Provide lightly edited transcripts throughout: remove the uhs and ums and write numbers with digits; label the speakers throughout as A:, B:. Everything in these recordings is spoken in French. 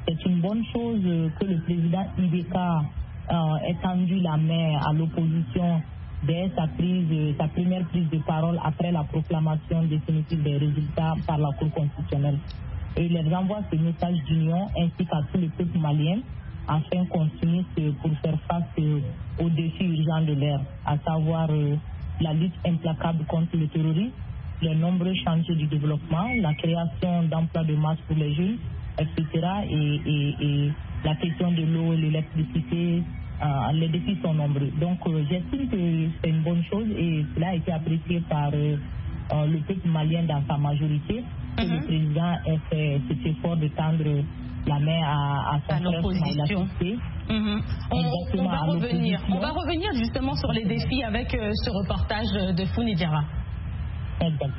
A: c'est une bonne chose que le président Ibeka ait tendu la main à l'opposition dès sa première prise de parole après la proclamation définitive des résultats par la Cour constitutionnelle. Et il leur envoie ce message d'union ainsi qu'à tous les peuples maliens afin qu'on s'unisse pour faire face aux défis urgents de l'ère, à savoir la lutte implacable contre le terrorisme, les nombreux chantiers du développement, la création d'emplois de masse pour les jeunes, etc. Et la question de l'eau et l'électricité, les défis sont nombreux. Donc j'estime que c'est une bonne chose et cela a été apprécié par le peuple malien dans sa majorité. Que le président ait fait cet effort de tendre la main à son
B: l'opposition. On va revenir justement sur les défis avec ce reportage de Founi Diarra.
A: Exact.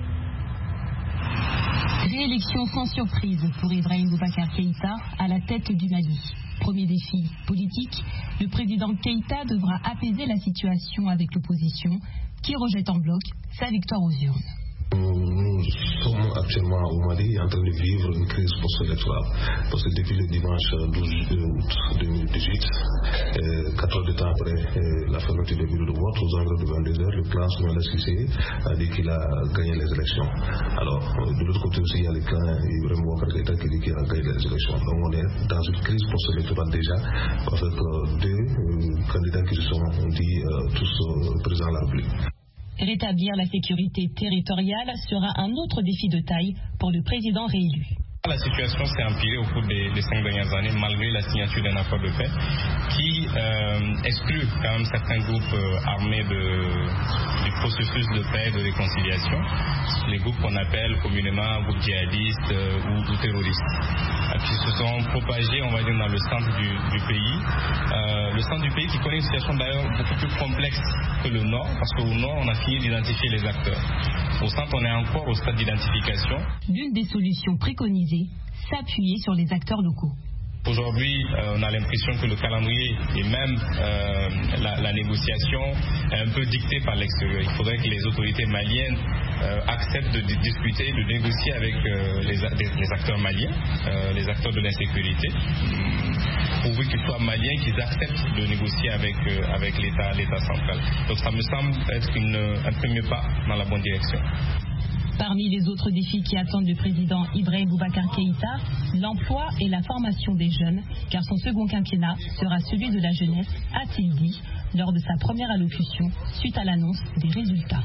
C: Réélection sans surprise pour Ibrahim Boubacar Keïta à la tête du Mali. Premier défi politique, le président Keïta devra apaiser la situation avec l'opposition qui rejette en bloc sa victoire aux urnes.
D: Nous sommes actuellement au Mali en train de vivre une crise post-électorale parce que depuis le dimanche 12 août 2018, 4 heures de temps après la fermeture des bureaux de vote, aux environs de 22 heures, le clan Soumaïla Cissé a dit qu'il a gagné les élections. Alors, de l'autre côté aussi, il y a le clan Ibrahim Boubacar Keïta qui dit qu'il a gagné les élections. Donc, on est dans une crise post-électorale déjà avec deux candidats qui se sont dit tous présents à la République.
C: Rétablir la sécurité territoriale sera un autre défi de taille pour le président réélu.
E: La situation s'est empirée au cours des 5 dernières années malgré la signature d'un accord de paix qui exclut quand même certains groupes armés du processus de paix et de réconciliation, les groupes qu'on appelle communément groupes djihadistes ou terroristes, qui se sont propagés, on va dire, dans le centre du pays. Le centre du pays qui connaît une situation d'ailleurs beaucoup plus complexe que le nord, parce qu'au nord, on a fini d'identifier les acteurs. Au centre, on est encore au stade d'identification.
C: L'une des solutions préconisées, s'appuyer sur les acteurs locaux.
E: Aujourd'hui, on a l'impression que le calendrier et même la négociation est un peu dictée par l'extérieur. Il faudrait que les autorités maliennes acceptent de discuter, de négocier avec les acteurs maliens, les acteurs de l'insécurité, pourvu qu'ils soient maliens, qu'ils acceptent de négocier avec l'État central. Donc ça me semble être un premier pas dans la bonne direction.
C: Parmi les autres défis qui attendent le président Ibrahim Boubacar Keïta, l'emploi et la formation des jeunes, car son second quinquennat sera celui de la jeunesse, a-t-il dit lors de sa première allocution suite à l'annonce des résultats.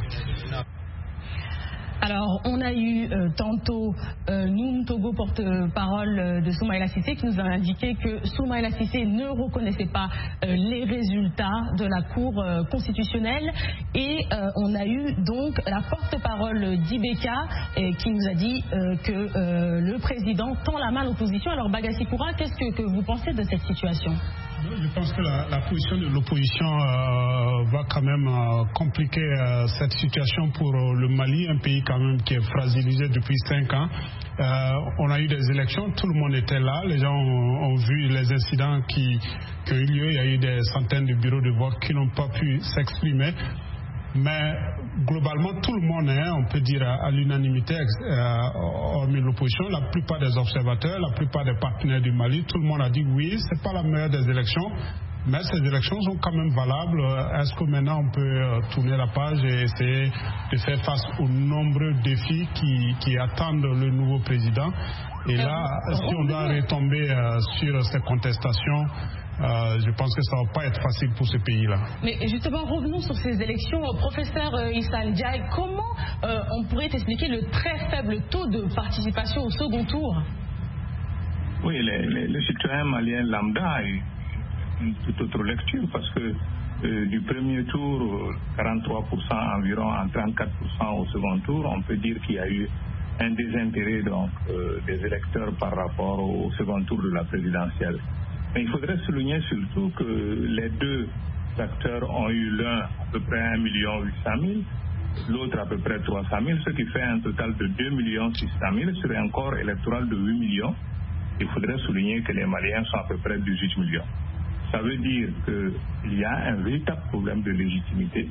B: Alors, on a eu tantôt Noum Togo, porte-parole de Soumaïla Cissé, qui nous a indiqué que Soumaïla Cissé ne reconnaissait pas les résultats de la Cour constitutionnelle. Et on a eu donc la porte-parole d'Ibeka qui nous a dit que le président tend la main à l'opposition. Alors, Bagassi Koura, qu'est-ce que vous pensez de cette situation ?
F: Je pense que la position de l'opposition va quand même compliquer cette situation pour le Mali, un pays quand même qui est fragilisé depuis 5 ans. On a eu des élections, tout le monde était là, les gens ont vu les incidents qui ont eu lieu, il y a eu des centaines de bureaux de vote qui n'ont pas pu s'exprimer. Mais globalement, tout le monde est, on peut dire à l'unanimité, hormis l'opposition, la plupart des observateurs, la plupart des partenaires du Mali, tout le monde a dit oui, c'est pas la meilleure des élections, mais ces élections sont quand même valables. Est-ce que maintenant on peut tourner la page et essayer de faire face aux nombreux défis qui attendent le nouveau président? Et là, si on doit retomber sur ces contestations, je pense que ça ne va pas être facile pour ce pays-là.
B: Mais justement, revenons sur ces élections. Professeur Issa Ndiaye, comment on pourrait expliquer le très faible taux de participation au second tour?
G: Oui, les citoyens maliens lambda a eu une toute autre lecture parce que du premier tour, 43% environ, en 34% au second tour, on peut dire qu'il y a eu un désintérêt donc, des électeurs par rapport au second tour de la présidentielle. Mais il faudrait souligner surtout que les deux acteurs ont eu l'un à peu près 1 800 000, l'autre à peu près 300 000, ce qui fait un total de 2 600 000 sur un corps électoral de 8 millions. Il faudrait souligner que les Maliens sont à peu près 18 millions. Ça veut dire qu'il y a un véritable problème de légitimité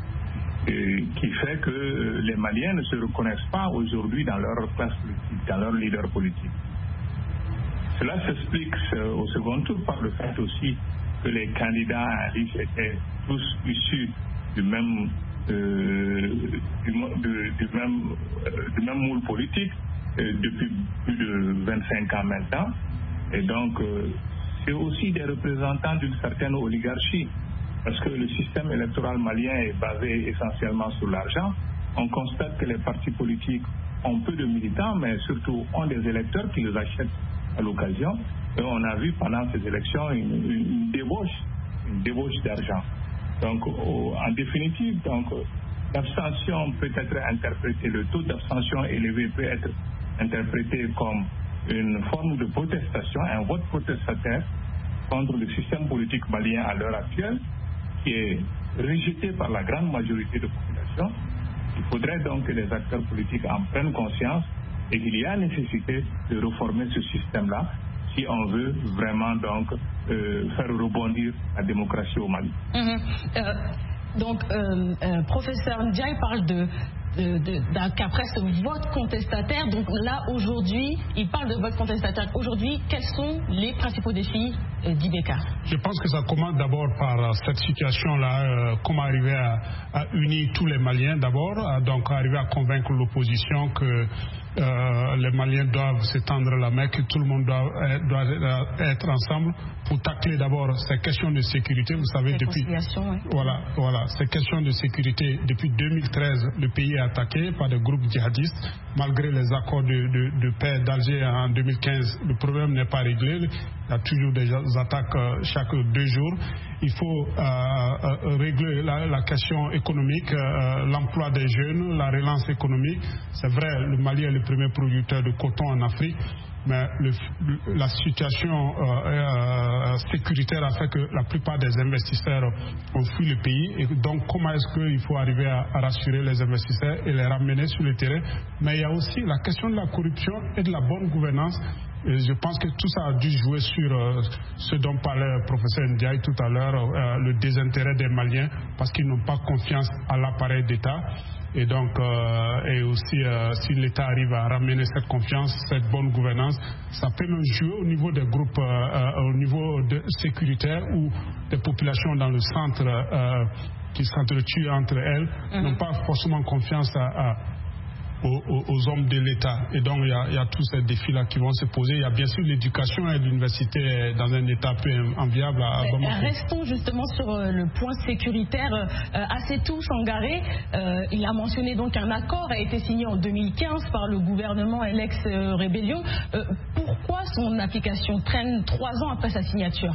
G: qui fait que les Maliens ne se reconnaissent pas aujourd'hui dans leur classe politique, dans leur leader politique. Cela s'explique au second tour par le fait aussi que les candidats à liste étaient tous issus du même moule politique depuis plus de 25 ans maintenant. Et donc, c'est aussi des représentants d'une certaine oligarchie, parce que le système électoral malien est basé essentiellement sur l'argent. On constate que les partis politiques ont peu de militants, mais surtout ont des électeurs qui les achètent à l'occasion. Et on a vu pendant ces élections une débauche d'argent. Donc, en définitive, l'abstention peut être interprétée, le taux d'abstention élevé peut être interprété comme une forme de protestation, un vote protestataire contre le système politique malien à l'heure actuelle, qui est rejeté par la grande majorité de la population. Il faudrait donc que les acteurs politiques en prennent conscience et qu'il y a nécessité de réformer ce système-là si on veut vraiment faire rebondir la démocratie au Mali.
B: Professeur Ndiaye parle qu'après ce vote contestataire, donc là aujourd'hui, il parle de vote contestataire. Aujourd'hui, quels sont les principaux défis d'IBK?
F: Je pense que ça commence d'abord par cette situation-là, comment arriver à unir tous les Maliens d'abord, donc arriver à convaincre l'opposition que les Maliens doivent se tendre la main, que tout le monde doit être ensemble pour tacler d'abord ces questions de sécurité. Vous savez, depuis ces questions de sécurité, depuis 2013, le pays est attaqué par des groupes djihadistes. Malgré les accords de paix d'Alger en 2015, le problème n'est pas réglé. Il y a toujours des attaques chaque 2 jours. Il faut régler la question économique, l'emploi des jeunes, la relance économique. C'est vrai, le Mali est le premier producteur de coton en Afrique, mais la situation sécuritaire a fait que la plupart des investisseurs ont fui le pays. Et donc, comment est-ce qu'il faut arriver à rassurer les investisseurs et les ramener sur le terrain? Mais il y a aussi la question de la corruption et de la bonne gouvernance. Et je pense que tout ça a dû jouer sur ce dont parlait le professeur Ndiaye tout à l'heure, le désintérêt des Maliens, parce qu'ils n'ont pas confiance à l'appareil d'État. Et donc, et aussi, si l'État arrive à ramener cette confiance, cette bonne gouvernance, ça peut même jouer au niveau des groupes, au niveau sécuritaire, où des populations dans le centre qui s'entretuent entre elles n'ont pas forcément confiance aux hommes de l'État. Et donc, il y a tous ces défis-là qui vont se poser. Il y a bien sûr l'éducation et l'université dans un État peu enviable à Bamako.
B: Restons justement sur le point sécuritaire. Assetou Sangaré, il a mentionné donc un accord a été signé en 2015 par le gouvernement et l'ex-rébellion. Pourquoi son application traîne 3 ans après sa signature?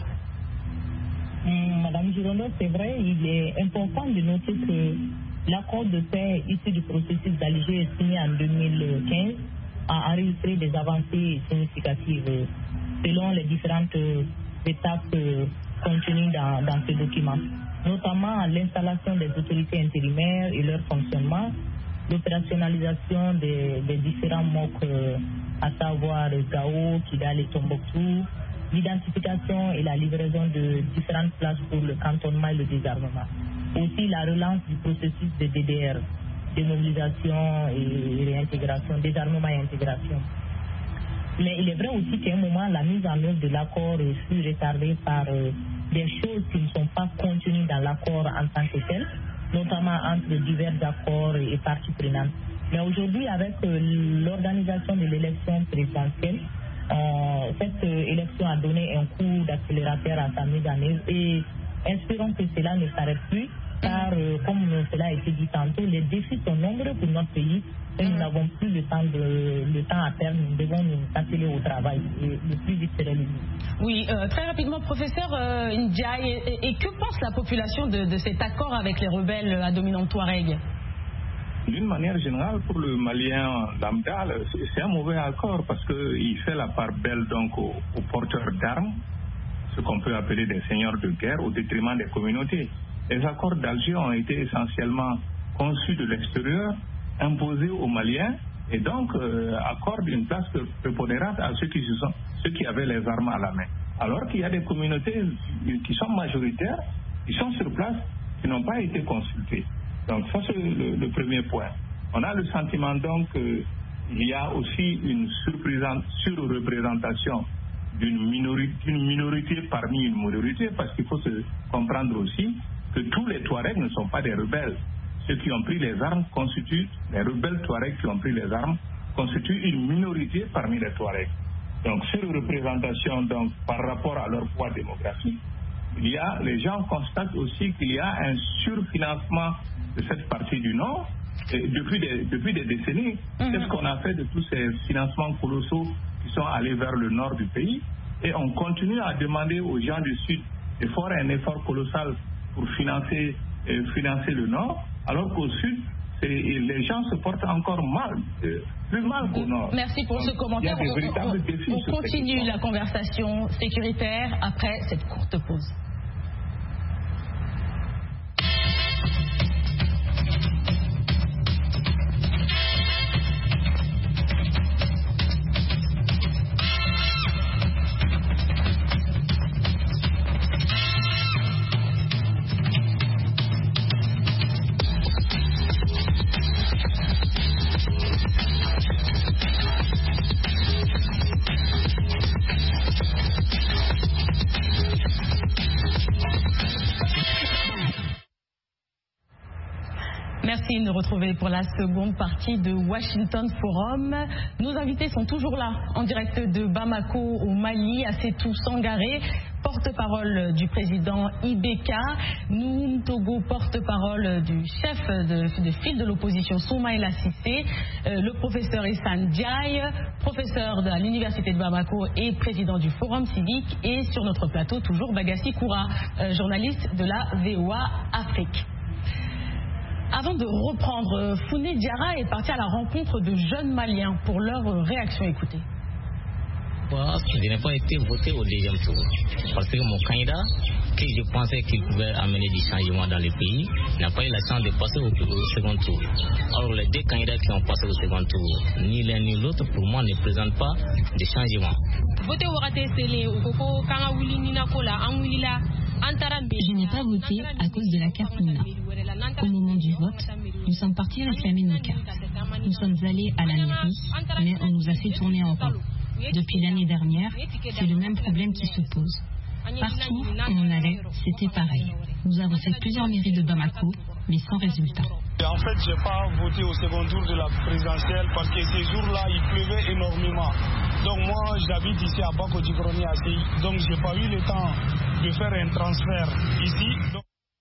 A: Madame Gironneau, c'est vrai, il est important de noter que l'accord de paix issu du processus d'Alger signé en 2015 a enregistré des avancées significatives selon les différentes étapes contenues dans ce document, notamment l'installation des autorités intérimaires et leur fonctionnement, l'opérationnalisation des différents MOC, à savoir Gao, Kidal et Tombouctou, l'identification et la livraison de différentes places pour le cantonnement et le désarmement. Aussi la relance du processus de DDR, démobilisation et réintégration, désarmement et intégration. Mais il est vrai aussi qu'à un moment, la mise en œuvre de l'accord fut retardée par des choses qui ne sont pas contenues dans l'accord en tant que tel, notamment entre divers accords et parties prenantes. Mais aujourd'hui, avec l'organisation de l'élection présidentielle, cette élection a donné un coup d'accélérateur à sa mise en œuvre et espérons que cela ne s'arrête plus, car comme cela a été dit tantôt, les défis sont nombreux pour notre pays et nous n'avons plus le temps à perdre. Nous devons nous atteler au travail et le plus vite serait le mieux.
B: Oui, très rapidement, professeur Ndiaye, et que pense la population de cet accord avec les rebelles à dominante Touareg?
G: D'une manière générale, pour le Malien lambda, c'est un mauvais accord parce qu'il fait la part belle donc aux porteurs d'armes, ce qu'on peut appeler des seigneurs de guerre, au détriment des communautés. Les accords d'Alger ont été essentiellement conçus de l'extérieur, imposés aux Maliens, et donc accordent une place prépondérante à ceux qui avaient les armes à la main. Alors qu'il y a des communautés qui sont majoritaires, qui sont sur place, qui n'ont pas été consultées. Donc ça c'est le premier point. On a le sentiment donc qu'il y a aussi une surreprésentation d'une minorité parmi une minorité, parce qu'il faut se comprendre aussi que tous les Touaregs ne sont pas des rebelles. Ceux qui ont pris les armes constituent, les rebelles Touaregs qui ont pris les armes, constituent une minorité parmi les Touaregs. Donc, sur représentation, donc, par rapport à leur poids démographique, les gens constatent aussi qu'il y a un surfinancement de cette partie du Nord depuis des décennies. Qu'est-ce qu'on a fait de tous ces financements colossaux qui sont allés vers le nord du pays? Et on continue à demander aux gens du Sud de faire un effort colossal pour financer le Nord, alors qu'au Sud, les gens se portent encore mal, plus mal qu'au Nord.
B: Merci pour ce commentaire. On continue la conversation sécuritaire après cette courte pause. Merci de nous retrouver pour la seconde partie de Washington Forum. Nos invités sont toujours là, en direct de Bamako au Mali, Assetou Sangaré, porte-parole du président Ibeka, Nouhou Togo, porte-parole du chef de file de l'opposition Soumaïla Cissé, le professeur Essane Diaye, professeur de l'université de Bamako et président du Forum civique, et sur notre plateau toujours Bagassi Koura, journaliste de la VOA Afrique. Avant de reprendre, Founé Diarra est parti à la rencontre de jeunes Maliens pour leur réaction. Écoutez.
H: Je n'ai pas été voté au deuxième tour parce que mon candidat, qui je pensais qu'il pouvait amener du changement dans le pays, n'a pas eu la chance de passer au second tour. Or, les deux candidats qui ont passé au second tour, ni l'un ni l'autre, pour moi, ne présentent pas de changement.
C: Je n'ai pas voté à cause de la carte Nina. Au moment du vote, nous sommes partis réclamer nos cartes. Nous sommes allés à la mairie, mais on nous a fait tourner en rond. Depuis l'année dernière, c'est le même problème qui se pose. Partout où on allait, c'était pareil. Nous avons fait plusieurs mairies de Bamako, mais sans résultat.
I: En fait, je n'ai pas voté au second tour de la présidentielle parce que ces jours-là, il pleuvait énormément. Donc moi, j'habite ici à Bako-Djigroni, donc je n'ai pas eu le temps de faire un transfert ici.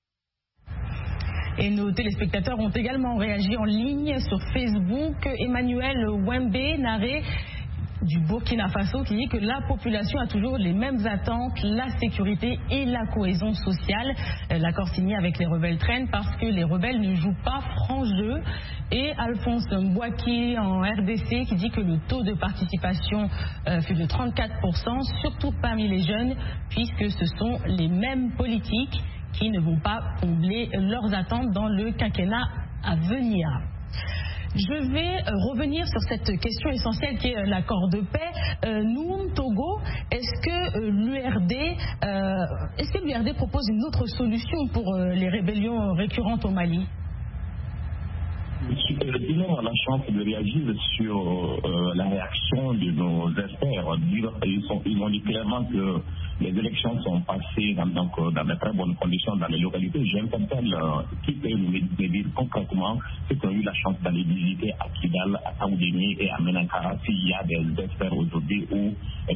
B: Et nos téléspectateurs ont également réagi en ligne sur Facebook. Emmanuel Wembe Naré du Burkina Faso qui dit que la population a toujours les mêmes attentes, la sécurité et la cohésion sociale. L'accord signé avec les rebelles traîne parce que les rebelles ne jouent pas franc jeu. Et Alphonse Mbouaki en RDC qui dit que le taux de participation fut de 34%, surtout parmi les jeunes, puisque ce sont les mêmes politiques qui ne vont pas combler leurs attentes dans le quinquennat à venir. Je vais revenir sur cette question essentielle qui est l'accord de paix. Nouhou Togo, est-ce que l'URD propose une autre solution pour les rébellions récurrentes au Mali?
J: On a la chance de réagir sur la réaction de nos experts. Ils ont dit clairement que les élections sont passées dans de très bonnes conditions dans les localités. J'interpelle qui peut me dire concrètement ceux qui ont eu la chance d'aller visiter à Kidal, à Taoudéni et à Menakara, s'il y a des experts aujourd'hui ou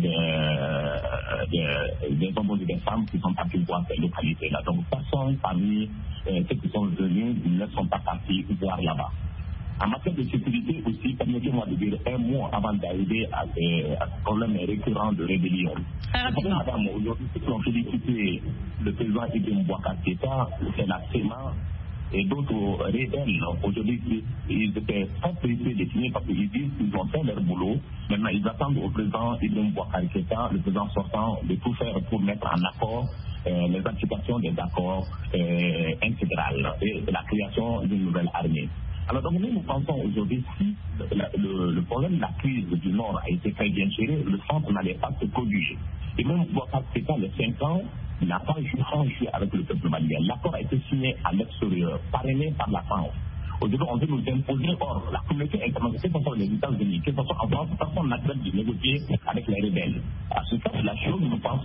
J: des hommes et des femmes qui sont partis voir ces localités-là. Donc, personne parmi ceux qui sont venus ne sont pas partis voir là-bas. En matière de sécurité aussi, permettez-moi de dire un mot avant d'arriver à ce problème récurrent de rébellion. Aujourd'hui, ceux qui ont félicité le président Ibrahim Boubacar Keïta, c'est la CEMA et d'autres rebelles. Aujourd'hui, ils étaient très pressés de signer parce qu'ils disent qu'ils ont fait leur boulot. Maintenant, ils attendent au président Ibrahim Boubacar Keïta, le président sortant, de tout faire pour mettre en accord les applications des accords intégrales et la création d'une nouvelle armée. Alors, donc, nous pensons aujourd'hui, si le problème de la crise du Nord a été très bien géré, le centre n'allait pas se produire. Et même Boubacar Keïta, les 5 ans, n'a pas joué avec le peuple malien. L'accord a été signé à l'extérieur, parrainé par la France. Aujourd'hui, on veut nous imposer, or, la communauté internationale, que ce soit les États-Unis, que ce soit en France, personne n'accepte de négocier avec les rebelles. À ce stade de la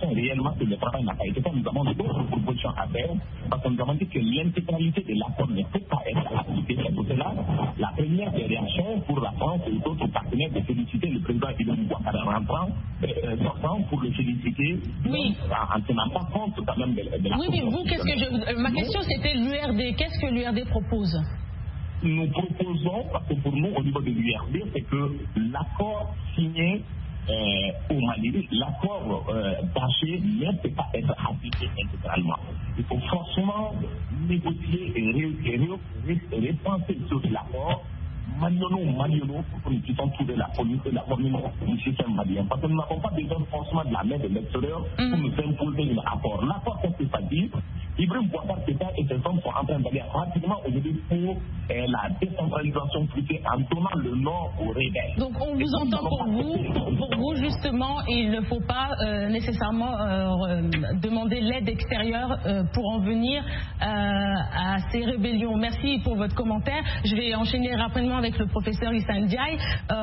J: constatons réellement que le travail n'a pas été fait. Nous avons d'autres propositions à faire parce que nous avons dit que l'intégralité de l'accord ne peut pas être appliquée. C'est pour cela la première des réactions pour la France et d'autres partenaires de féliciter le président Ibrahim Boubacar sortant pour le féliciter en tenant pas compte quand même de la
B: Oui, mais vous, ma question c'était l'URD. Qu'est-ce que l'URD propose?
J: Nous proposons, parce que pour nous, au niveau de l'URD, c'est que l'accord signé au Mali, l'accord d'Alger ne peut pas être appliqué intégralement. Il faut forcément négocier et repenser sur l'accord Maniono, pour que nous puissions trouver la formule du système malien. Parce que nous n'avons pas besoin forcément de la main de l'extérieur pour nous imposer un accord. L'accord, qu'est-ce que ça dit? Ibrahim Boubacar Keïta et ses hommes sont en train d'aller rapidement aujourd'hui pour la décentralisation poussée en donnant le nom aux rebelles.
B: Donc on vous entend pour vous justement, il ne faut pas nécessairement demander l'aide extérieure pour en venir à ces rébellions. Merci pour votre commentaire. Je vais enchaîner rapidement avec le professeur Issa Ndiaye.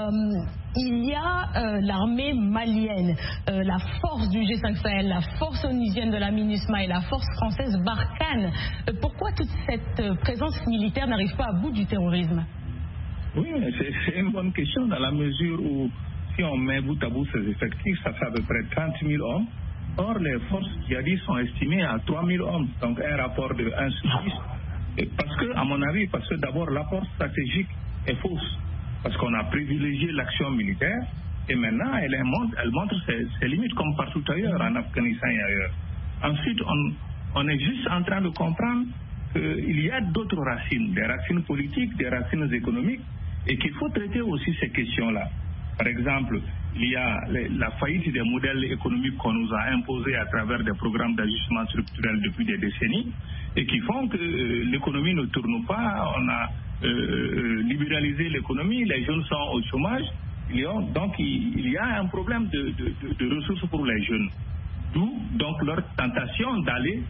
B: Il y a l'armée malienne, la force du G5 Sahel, la force onusienne de la MINUSMA et la force française Barkhane. Pourquoi toute cette présence militaire n'arrive pas à bout du terrorisme?
G: Oui, c'est une bonne question dans la mesure où si on met bout à bout ces effectifs, ça fait à peu près 30 000 hommes. Or, les forces djihadistes sont estimées à 3 000 hommes, donc un rapport de 1 sur 10. Parce que, à mon avis, d'abord l'apport stratégique est fausse. Parce qu'on a privilégié l'action militaire et maintenant elle montre ses limites comme partout ailleurs, en Afghanistan et ailleurs. Ensuite, on est juste en train de comprendre qu'il y a d'autres racines, des racines politiques, des racines économiques, et qu'il faut traiter aussi ces questions-là. Par exemple, il y a la faillite des modèles économiques qu'on nous a imposés à travers des programmes d'ajustement structurel depuis des décennies et qui font que l'économie ne tourne pas. On a libéralisé l'économie, les jeunes sont au chômage. Donc il y a un problème de ressources pour les jeunes. D'où donc leur tentation d'aller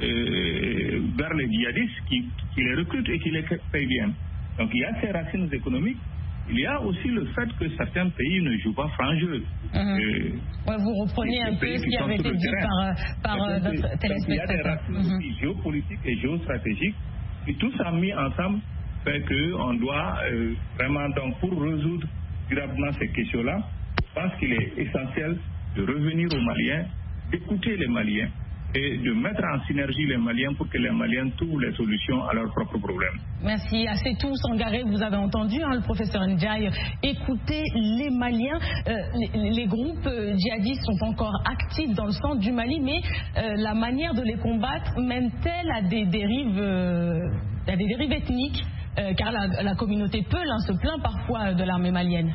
G: vers les djihadistes qui les recrutent et qui les payent bien. Donc il y a ces racines économiques. Il y a aussi le fait que certains pays ne jouent pas franc jeu.
B: Vous reprenez un peu ce qui avait été dit par notre téléspectateur.
G: Il y a des racines géopolitiques et géostratégiques qui tous sont mis ensemble fait qu'on doit vraiment, donc, pour résoudre durablement ces questions-là, je pense qu'il est essentiel de revenir aux Maliens, d'écouter les Maliens et de mettre en synergie les Maliens pour que les Maliens trouvent les solutions à leurs propres problèmes.
B: Merci. Assez tous Sangaré, vous avez entendu le professeur Ndiaye. Écoutez les Maliens. Les groupes djihadistes sont encore actifs dans le centre du Mali, mais la manière de les combattre mène-t-elle à des dérives ethniques, car la communauté Peul se plaint parfois de l'armée malienne.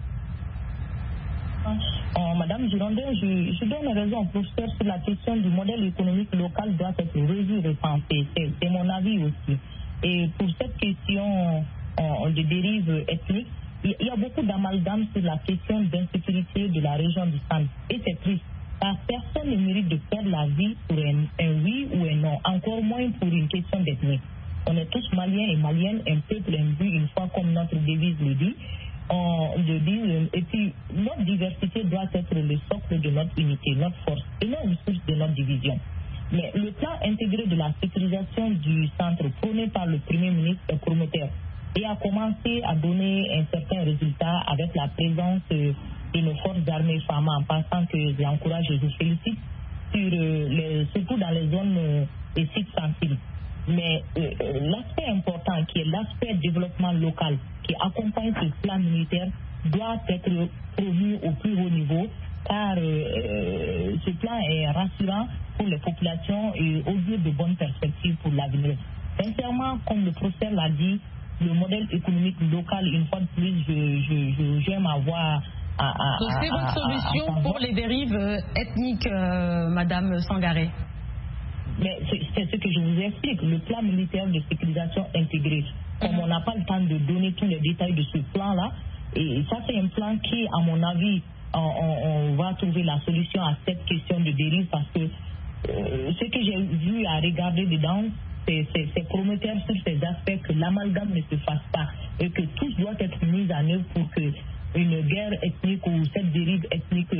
A: Madame Girondin, je donne raison au professeur sur la question du modèle économique local doit être revu, repensé. C'est mon avis aussi. Et pour cette question de dérive ethnique, il y a beaucoup d'amalgame sur la question d'insécurité de la région du centre. Et c'est triste, car personne ne mérite de perdre la vie pour un oui ou un non, encore moins pour une question d'ethnie. On est tous maliens et maliennes, un peuple, un but, une fois comme notre devise le dit. Et puis notre diversité doit être le socle de notre unité, notre force et non une source de notre division. Mais le plan intégré de la sécurisation du centre prôné par le Premier ministre est prometteur et a commencé à donner un certain résultat avec la présence de nos forces armées femmes, en passant que j'encourage et je félicite surtout dans les zones et sites sensibles. Mais l'aspect important qui est l'aspect développement local qui accompagne ce plan militaire doit être promu au plus haut niveau car ce plan est rassurant pour les populations et augure de bonnes perspectives pour l'avenir. Sincèrement, comme le professeur l'a dit, le modèle économique local, une fois de plus, j'aime avoir
B: donc c'est votre solution pour les dérives ethniques, Madame Sangaré?
A: Mais c'est ce que je vous explique, le plan militaire de sécurisation intégré. Comme on n'a pas le temps de donner tous les détails de ce plan-là, et ça c'est un plan qui, à mon avis, on va trouver la solution à cette question de dérive parce que ce que j'ai vu à regarder dedans, c'est prometteur sur ces aspects que l'amalgame ne se fasse pas et que tout doit être mis en œuvre pour que une guerre ethnique ou cette dérive ethnique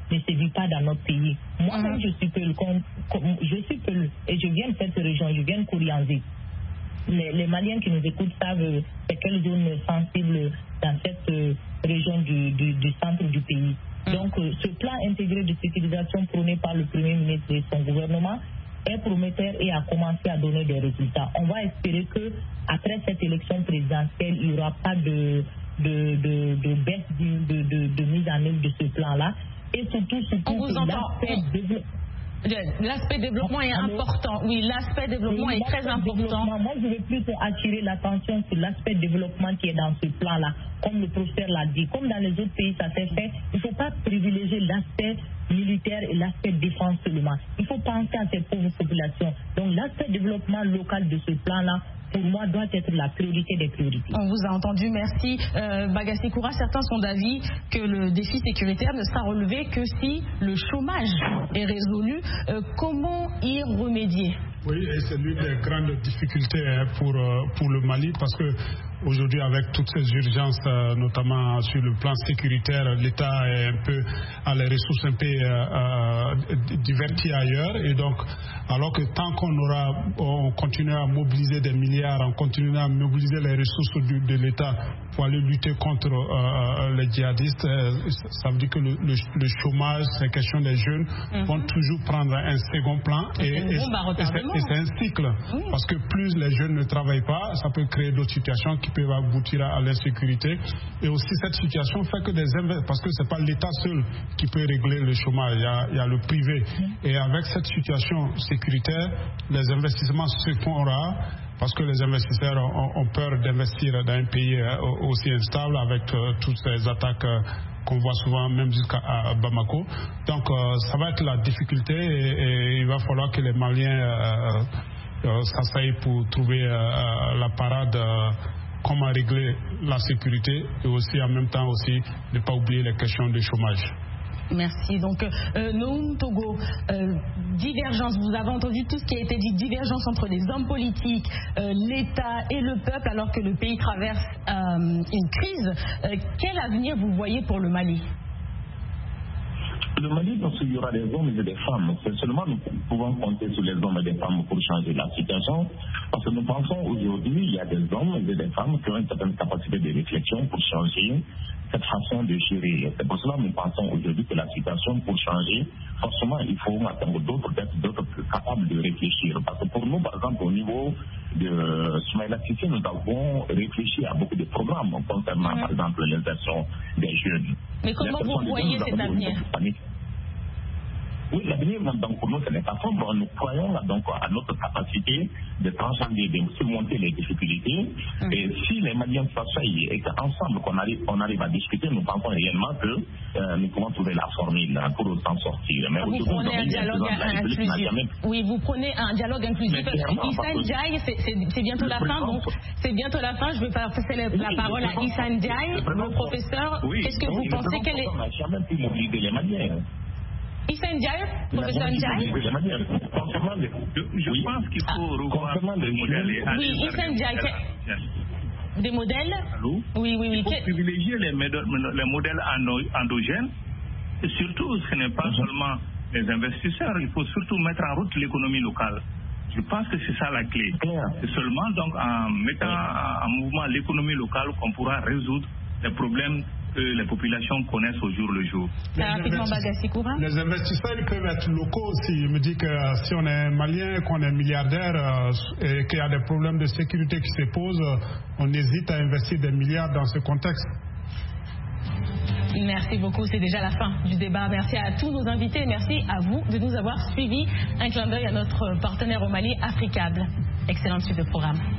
A: ne se vit pas dans notre pays. Moi-même, je suis Peul, et je viens de cette région, je viens de Kourianzi. Les Maliens qui nous écoutent savent c'est quelle zone sensible dans cette région du centre du pays. Donc, ce plan intégré de sécurisation prôné par le Premier ministre et son gouvernement est prometteur et a commencé à donner des résultats. On va espérer que après cette élection présidentielle, il n'y aura pas de baisse de mise en œuvre de ce plan-là. Et surtout
B: l'aspect développement est important. Oui, l'aspect développement est très important.
A: Moi, je vais plutôt attirer l'attention sur l'aspect développement qui est dans ce plan-là. Comme le professeur l'a dit, comme dans les autres pays, ça s'est fait, il ne faut pas privilégier l'aspect militaire et l'aspect défense seulement. Il faut penser à ces pauvres populations. Donc, l'aspect développement local de ce plan-là, pour moi, doit être la priorité des priorités.
B: On vous a entendu, merci. Bagassi Koura, certains sont d'avis que le défi sécuritaire ne sera relevé que si le chômage est résolu. Comment y remédier?
F: Oui, et c'est l'une des grandes difficultés pour le Mali, parce que aujourd'hui, avec toutes ces urgences, notamment sur le plan sécuritaire, l'État est un peu à les ressources un peu diverties ailleurs. Et donc, alors que tant on continue à mobiliser des milliards, on continue à mobiliser les ressources de l'État pour aller lutter contre les djihadistes, ça veut dire que le chômage, ces questions des jeunes vont toujours prendre un second plan. Et c'est un cycle. Parce que plus les jeunes ne travaillent pas, ça peut créer d'autres situations qui peuvent aboutir à l'insécurité. Et aussi cette situation fait que parce que c'est pas l'État seul qui peut régler le chômage, il y a le privé. Et avec cette situation sécuritaire, les investissements se font rares, parce que les investisseurs ont peur d'investir dans un pays aussi instable avec toutes ces attaques qu'on voit souvent même jusqu'à Bamako. Donc ça va être la difficulté et il va falloir que les Maliens s'asseyent pour trouver la parade, comment régler la sécurité et aussi en même temps aussi ne pas oublier les questions de chômage.
B: Merci. Donc, Noum Togo, divergence, vous avez entendu tout ce qui a été dit, divergence entre les hommes politiques, l'État et le peuple, alors que le pays traverse une crise. Quel avenir vous voyez pour le Mali?
J: Le Mali, parce qu'il y aura des hommes et des femmes. C'est seulement nous pouvons compter sur les hommes et les femmes pour changer la situation. Parce que nous pensons aujourd'hui, il y a des hommes et des femmes qui ont une certaine capacité de réflexion pour changer cette façon de gérer. C'est pour cela que nous pensons aujourd'hui que la situation, pour changer, forcément, il faut attendre d'autres capables de réfléchir. Parce que pour nous, par exemple, au niveau de Soumaïla Cissé, nous avons réfléchi à beaucoup de programmes concernant, par exemple, l'insertion des jeunes.
B: Mais comment vous voyez cet avenir?
J: Oui, l'avenir, donc, pour nous, ce n'est pas sombre. Nous croyons donc à notre capacité de transcender, de surmonter les difficultés. Et si les Maliens s'asseyent et qu'ensemble, on arrive à discuter, nous pensons réellement que nous pouvons trouver la formule pour s'en sortir. Mais
B: vous prenez un dialogue inclusif. Oui, vous prenez un dialogue inclusif. Issa Ndiaye, c'est bientôt la fin, donc c'est bientôt la fin. Je vais passer la parole à Issa Ndiaye, le professeur. Est-ce que vous pensez qu'elle est...
J: On n'a jamais pu mobiliser les Maliens.
B: Issa Ndiaye, professeur Ndiaye.
G: Je pense qu'il faut revoir les modèles.
B: Oui, Issa Ndiaye. Des modèles?
G: Allô?
B: Oui.
G: Il faut privilégier les modèles endogènes. Et surtout, ce n'est pas seulement les investisseurs, il faut surtout mettre en route l'économie locale. Je pense que c'est ça la clé. C'est seulement donc en mettant en mouvement l'économie locale qu'on pourra résoudre les problèmes que les populations connaissent au jour le jour.
F: Les investisseurs ils peuvent être locaux aussi. Il me dit que si on est malien, qu'on est milliardaire et qu'il y a des problèmes de sécurité qui se posent, on hésite à investir des milliards dans ce contexte.
B: Merci beaucoup, c'est déjà la fin du débat. Merci à tous nos invités et merci à vous de nous avoir suivis. Un clin d'œil à notre partenaire au Mali, Africable. Excellente suite de programme.